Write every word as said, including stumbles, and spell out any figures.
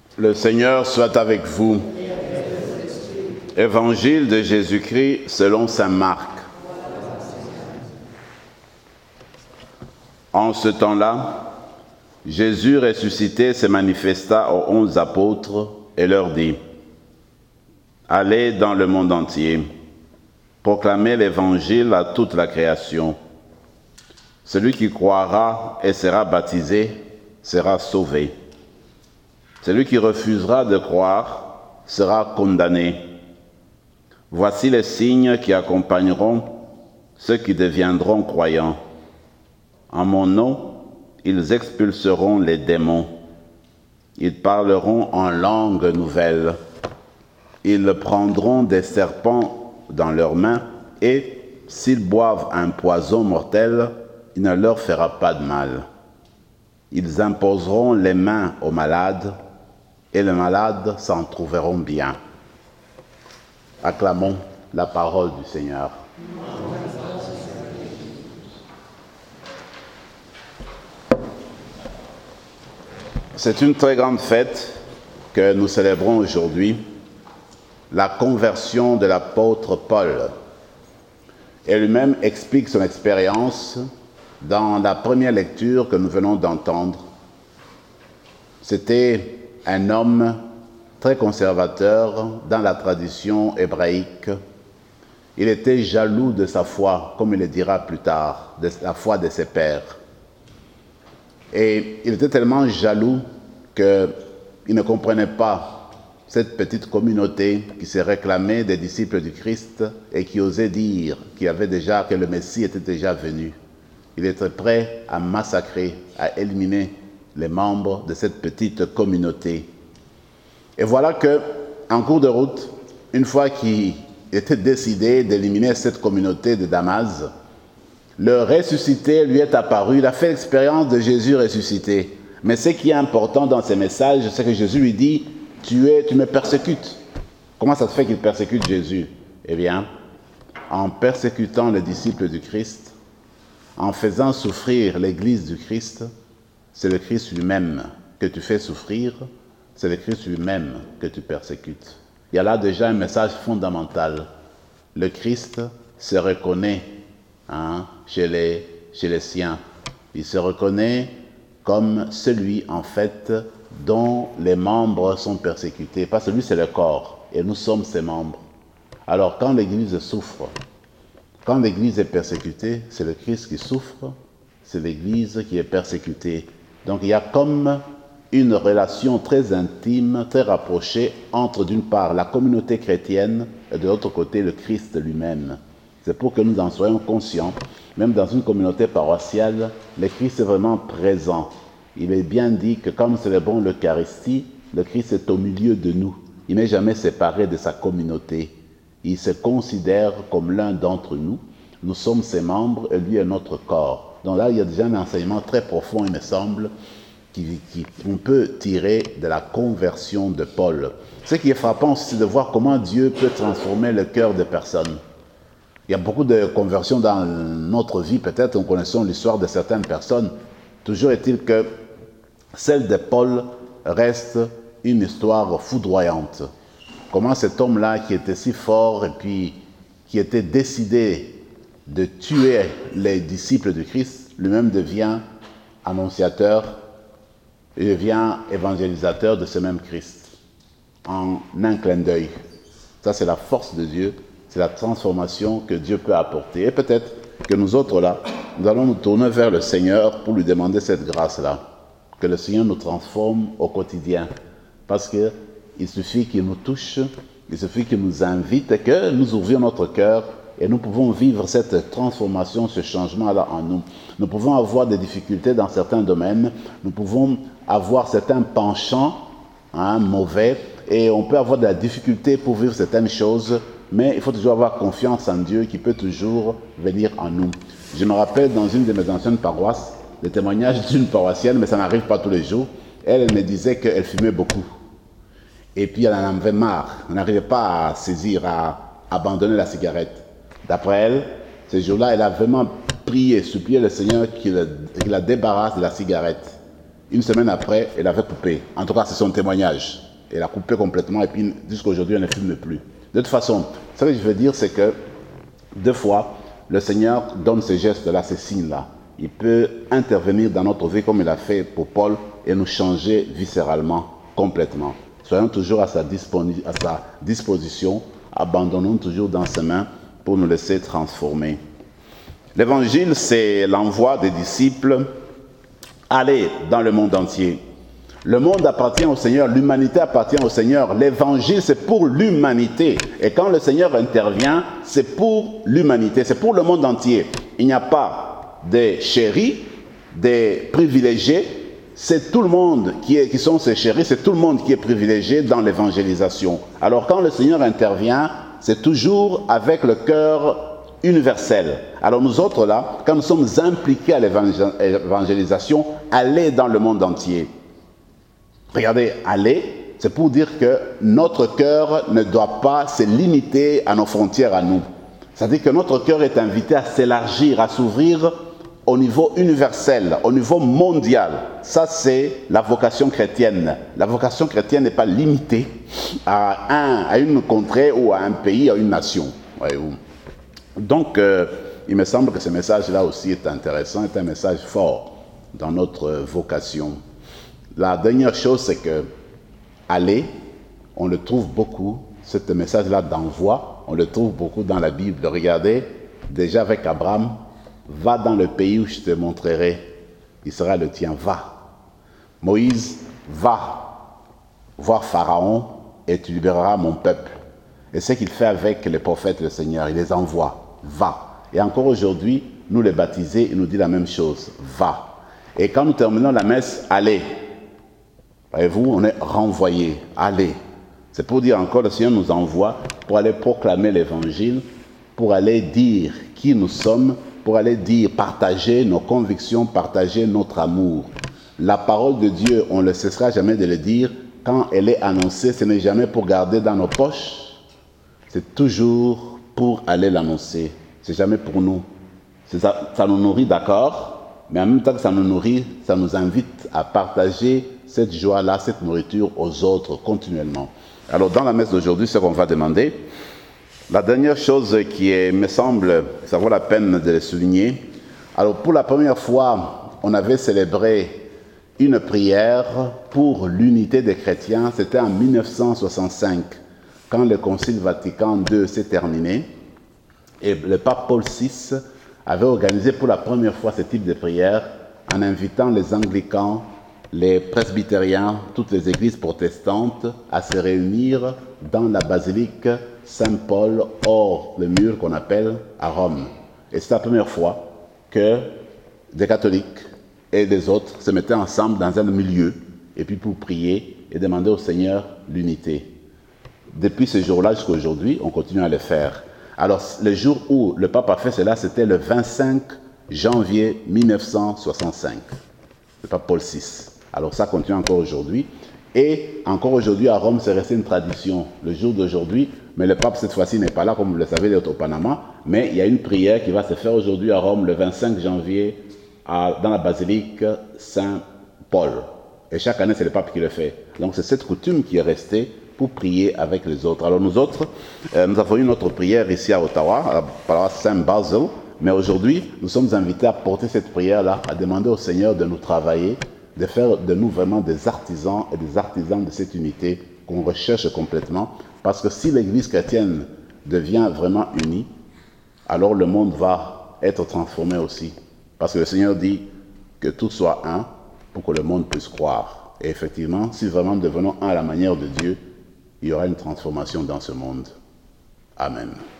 Le Seigneur soit avec vous. Évangile de Jésus-Christ selon saint Marc. En ce temps-là, Jésus ressuscité se manifesta aux onze apôtres et leur dit : Allez dans le monde entier, proclamez l'Évangile à toute la création. Celui qui croira et sera baptisé sera sauvé. Celui qui refusera de croire sera condamné. Voici les signes qui accompagneront ceux qui deviendront croyants. En mon nom, ils expulseront les démons. Ils parleront en langue nouvelle. Ils prendront des serpents dans leurs mains et, s'ils boivent un poison mortel, il ne leur fera pas de mal. Ils imposeront les mains aux malades et les malades s'en trouveront bien. Acclamons la parole du Seigneur. C'est une très grande fête que nous célébrons aujourd'hui, la conversion de l'apôtre Paul. Et lui-même explique son expérience dans la première lecture que nous venons d'entendre. C'était un homme très conservateur dans la tradition hébraïque. Il était jaloux de sa foi, comme il le dira plus tard, de la foi de ses pères. Et il était tellement jaloux qu'il ne comprenait pas cette petite communauté qui se réclamait des disciples du Christ et qui osait dire qu'il y avait déjà, que le Messie était déjà venu. Il était prêt à massacrer, à éliminer les membres de cette petite communauté. Et voilà que, en cours de route, une fois qu'il était décidé d'éliminer cette communauté de Damas, le ressuscité lui est apparu. Il a fait l'expérience de Jésus ressuscité. Mais ce qui est important dans ces messages, c'est que Jésus lui dit « Tu es, tu me persécutes ». Comment ça se fait qu'il persécute Jésus? Eh bien, en persécutant les disciples du Christ, en faisant souffrir l'Église du Christ, c'est le Christ lui-même que tu fais souffrir, c'est le Christ lui-même que tu persécutes. Il y a là déjà un message fondamental. Le Christ se reconnaît hein, chez les, chez les siens. Il se reconnaît comme celui, en fait, dont les membres sont persécutés. Parce que lui, c'est le corps, et nous sommes ses membres. Alors, quand l'Église souffre, quand l'Église est persécutée, c'est le Christ qui souffre, c'est l'Église qui est persécutée. Donc, il y a comme une relation très intime, très rapprochée entre, d'une part, la communauté chrétienne et de l'autre côté, le Christ lui-même. C'est pour que nous en soyons conscients. Même dans une communauté paroissiale, le Christ est vraiment présent. Il est bien dit que quand nous célébrons l'Eucharistie, le Christ est au milieu de nous. Il n'est jamais séparé de sa communauté. Il se considère comme l'un d'entre nous. Nous sommes ses membres et lui est notre corps. Donc là, il y a déjà un enseignement très profond, il me semble, qu'on peut tirer de la conversion de Paul. Ce qui est frappant, c'est de voir comment Dieu peut transformer le cœur des personnes. Il y a beaucoup de conversions dans notre vie, peut-être, nous connaissons l'histoire de certaines personnes. Toujours est-il que celle de Paul reste une histoire foudroyante. Comment cet homme-là, qui était si fort et puis qui était décidé de tuer les disciples du Christ, lui-même devient annonciateur, il devient évangélisateur de ce même Christ, en un clin d'œil. Ça, c'est la force de Dieu. C'est la transformation que Dieu peut apporter. Et peut-être que nous autres là, nous allons nous tourner vers le Seigneur pour lui demander cette grâce-là. Que le Seigneur nous transforme au quotidien. Parce qu'il suffit qu'il nous touche, il suffit qu'il nous invite et que nous ouvrions notre cœur et nous pouvons vivre cette transformation, ce changement-là en nous. Nous pouvons avoir des difficultés dans certains domaines, nous pouvons avoir certains penchants hein, mauvais et on peut avoir de la difficulté pour vivre certaines choses. Mais il faut toujours avoir confiance en Dieu qui peut toujours venir en nous. Je me rappelle dans une de mes anciennes paroisses, le témoignage d'une paroissienne, mais ça n'arrive pas tous les jours. Elle, elle me disait qu'elle fumait beaucoup. Et puis elle en avait marre. Elle n'arrivait pas à saisir, à abandonner la cigarette. D'après elle, ces jours-là, elle a vraiment prié, supplié le Seigneur qu'il la débarrasse de la cigarette. Une semaine après, elle avait coupé. En tout cas, c'est son témoignage. Elle a coupé complètement et puis jusqu'à aujourd'hui, elle ne filme plus. De toute façon, ce que je veux dire, c'est que deux fois, le Seigneur donne ces gestes-là, ces signes-là. Il peut intervenir dans notre vie comme il a fait pour Paul et nous changer viscéralement, complètement. Soyons toujours à sa, disponi- à sa disposition, abandonnons toujours dans ses mains pour nous laisser transformer. L'évangile, c'est l'envoi des disciples aller dans le monde entier. Le monde appartient au Seigneur, l'humanité appartient au Seigneur. L'évangile, c'est pour l'humanité. Et quand le Seigneur intervient, c'est pour l'humanité, c'est pour le monde entier. Il n'y a pas des chéris, des privilégiés. C'est tout le monde qui, est, qui sont ces chéris, c'est tout le monde qui est privilégié dans l'évangélisation. Alors quand le Seigneur intervient, c'est toujours avec le cœur universel. Alors nous autres là, quand nous sommes impliqués à l'évangélisation, allez dans le monde entier. Regardez, aller, c'est pour dire que notre cœur ne doit pas se limiter à nos frontières à nous. C'est-à-dire que notre cœur est invité à s'élargir, à s'ouvrir au niveau universel, au niveau mondial. Ça, c'est la vocation chrétienne. La vocation chrétienne n'est pas limitée à, un, à une contrée ou à un pays, à une nation. Voyez-vous. Donc, euh, il me semble que ce message-là aussi est intéressant, est un message fort dans notre vocation. La dernière chose, c'est que aller, on le trouve beaucoup, ce message-là d'envoi, on le trouve beaucoup dans la Bible. Regardez, déjà avec Abraham, va dans le pays où je te montrerai, il sera le tien, va. Moïse, va voir Pharaon et tu libéreras mon peuple. Et ce qu'il fait avec les prophètes, le Seigneur, il les envoie, va. Et encore aujourd'hui, nous les baptisés, il nous dit la même chose, va. Et quand nous terminons la messe, allez. Voyez-vous, on est renvoyé, allez. C'est pour dire encore, le Seigneur nous envoie pour aller proclamer l'évangile, pour aller dire qui nous sommes, pour aller dire, partager nos convictions, partager notre amour. La parole de Dieu, on ne cessera jamais de le dire, quand elle est annoncée, ce n'est jamais pour garder dans nos poches, c'est toujours pour aller l'annoncer. C'est jamais pour nous. Ça, ça nous nourrit, d'accord, mais en même temps que ça nous nourrit, ça nous invite à partager cette joie-là, cette nourriture aux autres continuellement. Alors dans la messe d'aujourd'hui, ce qu'on va demander, la dernière chose qui est, me semble, ça vaut la peine de le souligner. Alors pour la première fois, on avait célébré une prière pour l'unité des chrétiens. C'était en mille neuf cent soixante-cinq, quand le Concile Vatican deux s'est terminé. Et le pape Paul six avait organisé pour la première fois ce type de prière en invitant les anglicans, les presbytériens, toutes les églises protestantes à se réunir dans la basilique Saint-Paul, hors le mur qu'on appelle à Rome. Et c'est la première fois que des catholiques et des autres se mettaient ensemble dans un milieu, et puis pour prier et demander au Seigneur l'unité. Depuis ce jour-là jusqu'à aujourd'hui, on continue à le faire. Alors, le jour où le pape a fait cela, c'était le vingt-cinq janvier mille neuf cent soixante-cinq, le pape Paul six. Alors ça continue encore aujourd'hui. Et encore aujourd'hui, à Rome, c'est resté une tradition, le jour d'aujourd'hui. Mais le pape, cette fois-ci, n'est pas là, comme vous le savez, il est au Panama. Mais il y a une prière qui va se faire aujourd'hui à Rome, le vingt-cinq janvier, à, dans la basilique Saint-Paul. Et chaque année, c'est le pape qui le fait. Donc c'est cette coutume qui est restée pour prier avec les autres. Alors nous autres, euh, nous avons eu notre prière ici à Ottawa, à la paroisse Saint-Basil. Mais aujourd'hui, nous sommes invités à porter cette prière-là, à demander au Seigneur de nous travailler, de faire de nous vraiment des artisans et des artisans de cette unité qu'on recherche complètement. Parce que si l'Église chrétienne devient vraiment unie, alors le monde va être transformé aussi. Parce que le Seigneur dit que tout soit un pour que le monde puisse croire. Et effectivement, si vraiment nous devenons un à la manière de Dieu, il y aura une transformation dans ce monde. Amen.